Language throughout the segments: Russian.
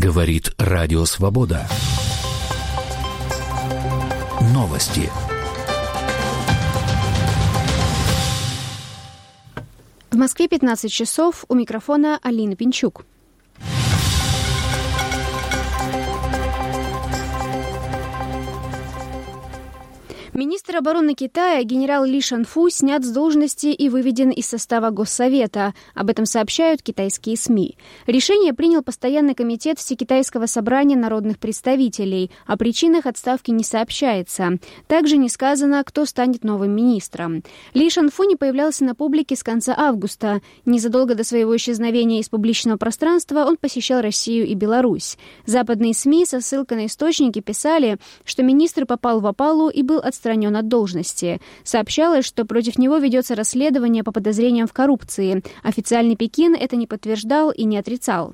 Говорит Радио Свобода. Новости. В Москве 15 часов. У микрофона Алина Пинчук. Министр обороны Китая генерал Ли Шанфу снят с должности и выведен из состава Госсовета. Об этом сообщают китайские СМИ. Решение принял Постоянный комитет Всекитайского собрания народных представителей. О причинах отставки не сообщается. Также не сказано, кто станет новым министром. Ли Шанфу не появлялся на публике с конца августа. Незадолго до своего исчезновения из публичного пространства он посещал Россию и Беларусь. Западные СМИ со ссылкой на источники писали, что министр попал в опалу и был отстранен от должности. Сообщалось, что против него ведется расследование по подозрениям в коррупции. Официальный Пекин это не подтверждал и не отрицал.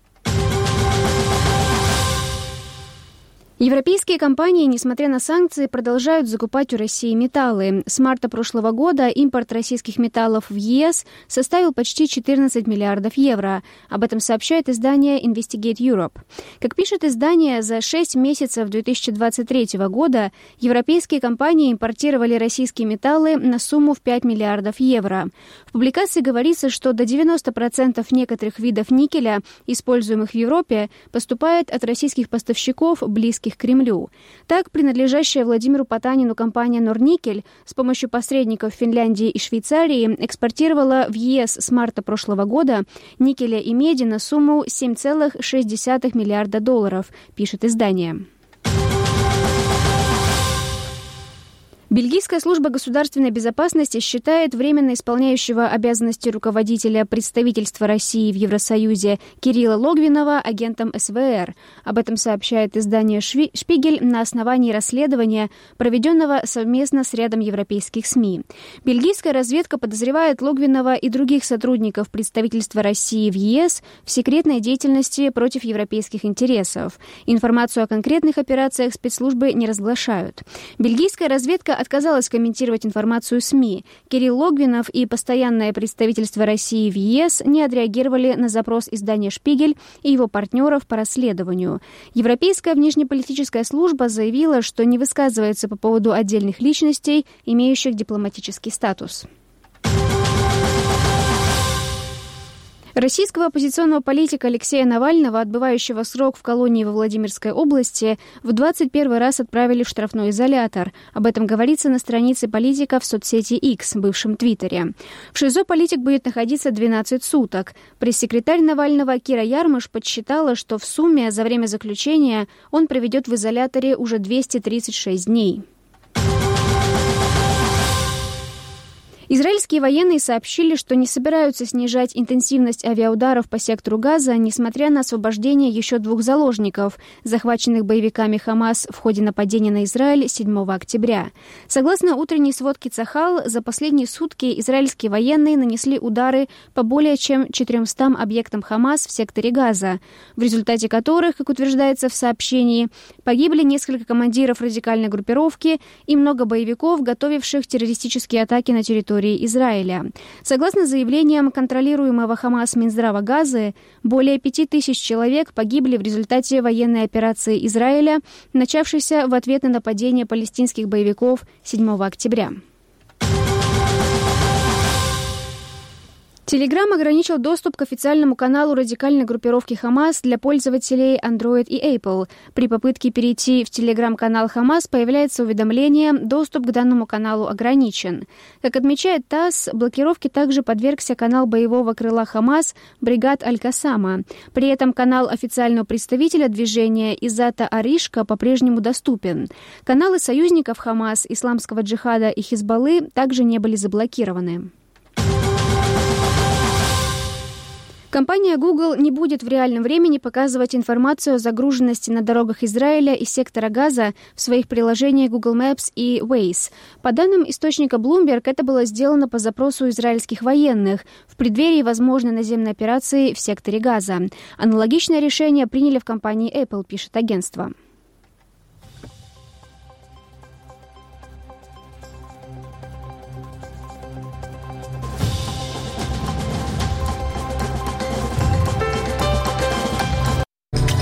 Европейские компании, несмотря на санкции, продолжают закупать у России металлы. С марта прошлого года импорт российских металлов в ЕС составил почти 14 миллиардов евро. Об этом сообщает издание Investigate Europe. Как пишет издание, за 6 месяцев 2023 года европейские компании импортировали российские металлы на сумму в 5 миллиардов евро. В публикации говорится, что до 90% некоторых видов никеля, используемых в Европе, поступает от российских поставщиков, близких к Кремлю. Так, принадлежащая Владимиру Потанину компания «Норникель» с помощью посредников Финляндии и Швейцарии экспортировала в ЕС с марта прошлого года никеля и меди на сумму $7,6 миллиарда, пишет издание. Бельгийская служба государственной безопасности считает временно исполняющего обязанности руководителя представительства России в Евросоюзе Кирилла Логвинова агентом СВР. Об этом сообщает издание «Шпигель» на основании расследования, проведенного совместно с рядом европейских СМИ. Бельгийская разведка подозревает Логвинова и других сотрудников представительства России в ЕС в секретной деятельности против европейских интересов. Информацию о конкретных операциях спецслужбы не разглашают. Бельгийская разведка отказалась комментировать информацию СМИ. Кирилл Логвинов и постоянное представительство России в ЕС не отреагировали на запрос издания «Шпигель» и его партнеров по расследованию. Европейская внешнеполитическая служба заявила, что не высказывается по поводу отдельных личностей, имеющих дипломатический статус. Российского оппозиционного политика Алексея Навального, отбывающего срок в колонии во Владимирской области, в 21 раз отправили в штрафной изолятор. Об этом говорится на странице политика в соцсети X, бывшем Твиттере. В ШИЗО политик будет находиться 12 суток. Пресс-секретарь Навального Кира Ярмыш подсчитала, что в сумме за время заключения он проведет в изоляторе уже 236 дней. Израильские военные сообщили, что не собираются снижать интенсивность авиаударов по сектору Газа, несмотря на освобождение еще 2 заложников, захваченных боевиками Хамас в ходе нападения на Израиль 7 октября. Согласно утренней сводке Цахал, за последние сутки израильские военные нанесли удары по более чем 400 объектам Хамас в секторе Газа, в результате которых, как утверждается в сообщении, погибли несколько командиров радикальной группировки и много боевиков, готовивших террористические атаки на территории Израиля. Согласно заявлениям контролируемого Хамас Минздрава Газы, более 5000 человек погибли в результате военной операции Израиля, начавшейся в ответ на нападение палестинских боевиков 7 октября. Telegram ограничил доступ к официальному каналу радикальной группировки Хамас для пользователей Android и Apple. При попытке перейти в Telegram-канал Хамас появляется уведомление «Доступ к данному каналу ограничен». Как отмечает ТАСС, блокировке также подвергся канал боевого крыла Хамас «Бригад Аль-Кассама». При этом канал официального представителя движения Иззата Аришка по-прежнему доступен. Каналы союзников Хамас, Исламского джихада и Хизбаллы также не были заблокированы. Компания Google не будет в реальном времени показывать информацию о загруженности на дорогах Израиля и сектора Газа в своих приложениях Google Maps и Waze. По данным источника Bloomberg, это было сделано по запросу израильских военных в преддверии возможной наземной операции в секторе Газа. Аналогичное решение приняли в компании Apple, пишет агентство.